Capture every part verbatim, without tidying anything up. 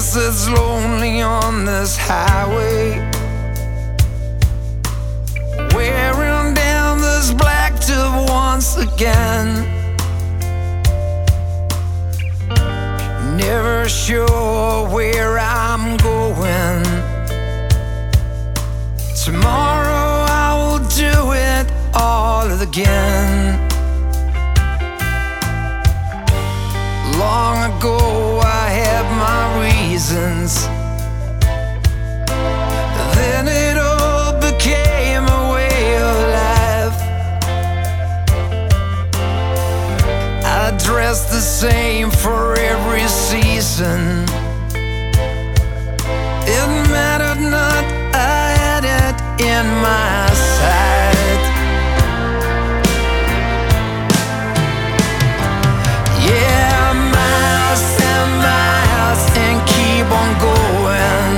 guess it's lonely on this highway, wearing down this black tube once again. Never sure where I'm going. Tomorrow I will do it all again. Long ago I had my reasons, then it all became a way of life. I dressed the same for every season. It mattered not, I had it in my sight. Yeah, miles and miles and keep on going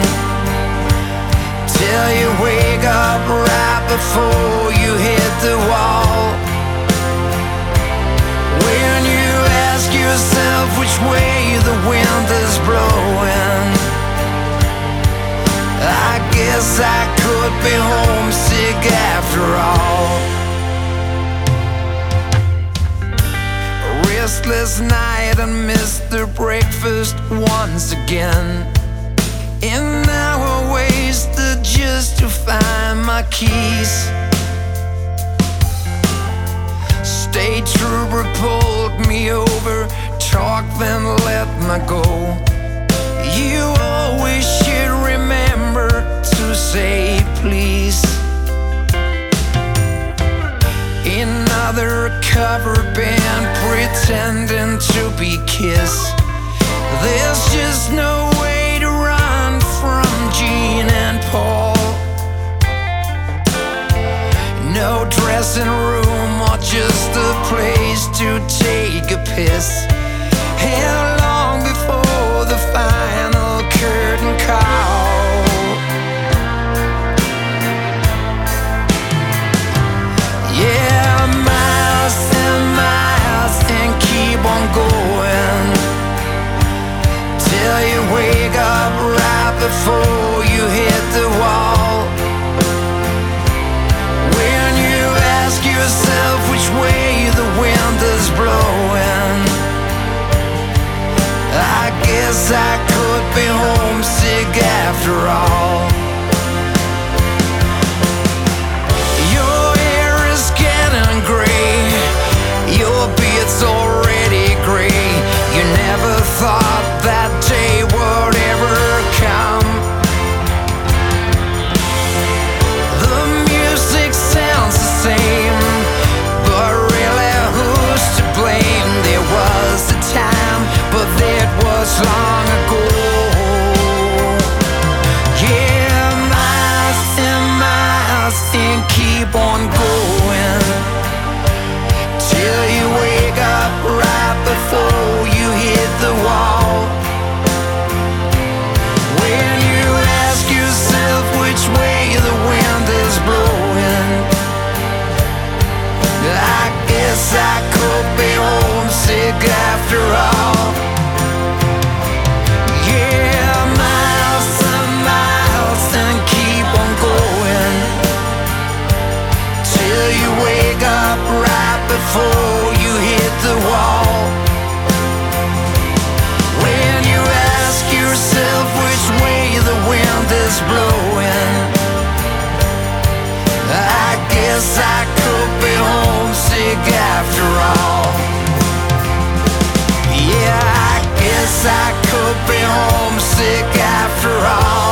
till you wake up right before you hit the wall. When you ask yourself which way the wind is blowing, I guess I could be homesick after all. Restless night and missed the breakfast once again. An hour wasted just to find my keys. State trooper pulled me over, talked then let me go. You always should remember to say please. Another cover band pretending to be Kiss. There's just no way to run from Gene and Paul. No dressing room or just a place to take a piss. How long before the final curtain call? Yeah, miles and miles and keep on going till you wake up right before you hit the wall. When you ask yourself which way the wind is blowing, I guess I could be homesick after all. Your hair is getting gray, your beard's already gray. You never thought that day would ever come. The music sounds the same, but really who's to blame? There was a time, but that was long ago. Yeah, miles and miles and keep on going till you wake up right before you hit the wall. When you ask yourself which way the wind is blowing, I guess I could be homesick after all. Yeah, miles and miles and keep on going till you wake up right before you hit the wall. When you ask yourself which way the wind is blowing, I guess I could be homesick after all. Yeah, I guess I could be homesick after all.